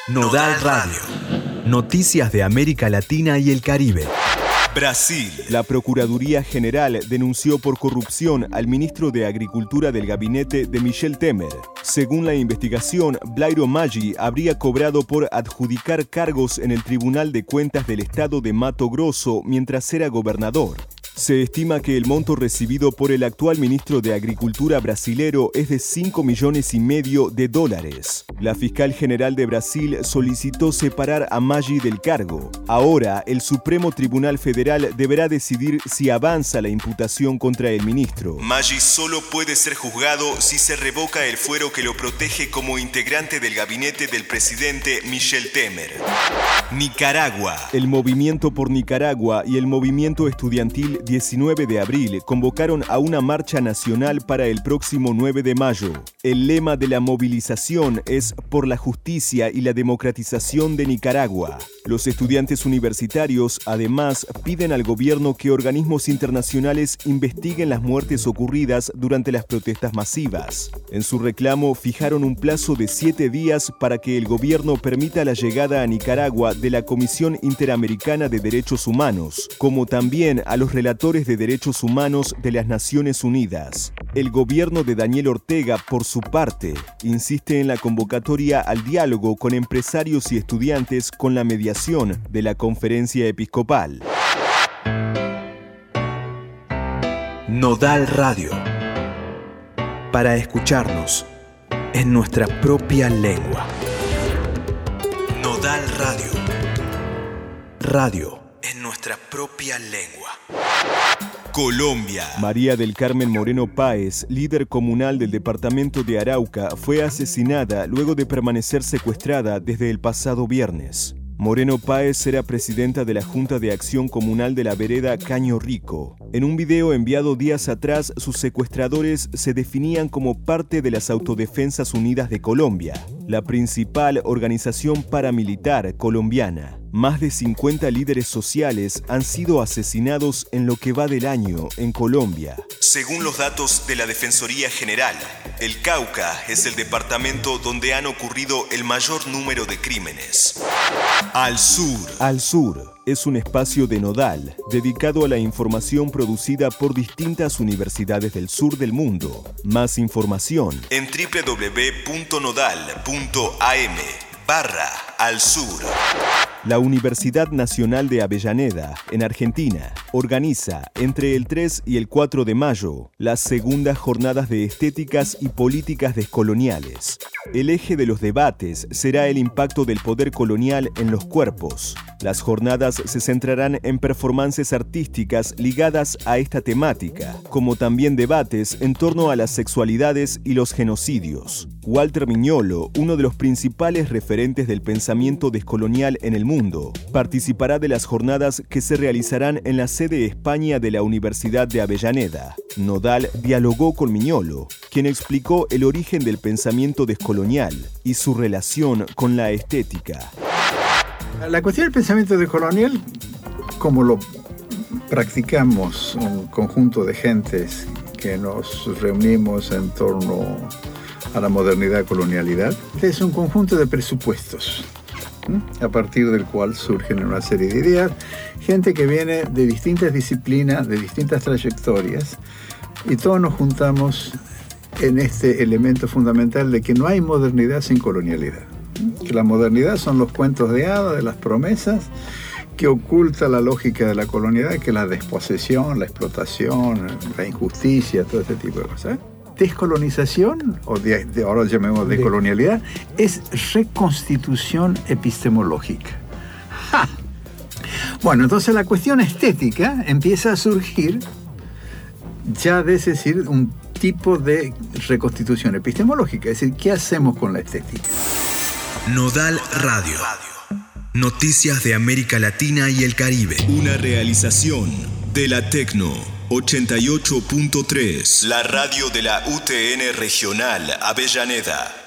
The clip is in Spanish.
Nodal Radio. Noticias de América Latina y el Caribe. Brasil. La Procuraduría General denunció por corrupción al ministro de Agricultura del gabinete de Michel Temer. Según la investigación, Blairo Maggi habría cobrado por adjudicar cargos en el Tribunal de Cuentas del Estado de Mato Grosso mientras era gobernador. Se estima que el monto recibido por el actual ministro de Agricultura brasilero es de $5,5 millones. La fiscal general de Brasil solicitó separar a Maggi del cargo. Ahora, el Supremo Tribunal Federal deberá decidir si avanza la imputación contra el ministro. Maggi solo puede ser juzgado si se revoca el fuero que lo protege como integrante del gabinete del presidente Michel Temer. Nicaragua. El Movimiento por Nicaragua y el Movimiento Estudiantil 19 de abril convocaron a una marcha nacional para el próximo 9 de mayo. El lema de la movilización es por la justicia y la democratización de Nicaragua. Los estudiantes universitarios, además, piden al gobierno que organismos internacionales investiguen las muertes ocurridas durante las protestas masivas. En su reclamo, fijaron un plazo de 7 días para que el gobierno permita la llegada a Nicaragua de la Comisión Interamericana de Derechos Humanos, como también a los relatores de derechos humanos de las Naciones Unidas. El gobierno de Daniel Ortega, por su parte, insiste en la convocatoria al diálogo con empresarios y estudiantes con la mediación de la Conferencia Episcopal. Nodal Radio. Para escucharnos en nuestra propia lengua. Nodal Radio. Radio en nuestra propia lengua. Colombia. María del Carmen Moreno Páez, líder comunal del departamento de Arauca, fue asesinada luego de permanecer secuestrada desde el pasado viernes. Moreno Páez era presidenta de la Junta de Acción Comunal de la vereda Caño Rico. En un video enviado días atrás, sus secuestradores se definían como parte de las Autodefensas Unidas de Colombia, la principal organización paramilitar colombiana. Más de 50 líderes sociales han sido asesinados en lo que va del año en Colombia. Según los datos de la Defensoría General, el Cauca es el departamento donde han ocurrido el mayor número de crímenes. Al Sur. Al Sur es un espacio de Nodal dedicado a la información producida por distintas universidades del sur del mundo. Más información en www.nodal.am/Al Sur. La Universidad Nacional de Avellaneda, en Argentina, organiza entre el 3 y el 4 de mayo las segundas jornadas de estéticas y políticas descoloniales. El eje de los debates será el impacto del poder colonial en los cuerpos. Las jornadas se centrarán en performances artísticas ligadas a esta temática, como también debates en torno a las sexualidades y los genocidios. Walter Miñolo, uno de los principales referentes del pensamiento descolonial en el mundo, participará de las jornadas que se realizarán en la sede España de la Universidad de Avellaneda. Nodal dialogó con Miñolo, quien explicó el origen del pensamiento descolonial y su relación con la estética. La cuestión del pensamiento descolonial, como lo practicamos un conjunto de gentes que nos reunimos en torno a la modernidad-colonialidad, es un conjunto de presupuestos, a partir del cual surgen una serie de ideas, gente que viene de distintas disciplinas, de distintas trayectorias, y todos nos juntamos en este elemento fundamental de que no hay modernidad sin colonialidad. Que la modernidad son los cuentos de hadas, de las promesas, que oculta la lógica de la colonialidad, que es la desposesión, la explotación, la injusticia, todo ese tipo de cosas. Descolonización, o ahora llamemos decolonialidad, es reconstitución epistemológica. ¡Ja! Bueno, entonces la cuestión estética empieza a surgir ya de decir un tipo de reconstitución epistemológica, es decir, ¿qué hacemos con la estética? Nodal Radio. Noticias de América Latina y el Caribe. Una realización de la Tecno 88.3, la radio de la UTN Regional Avellaneda.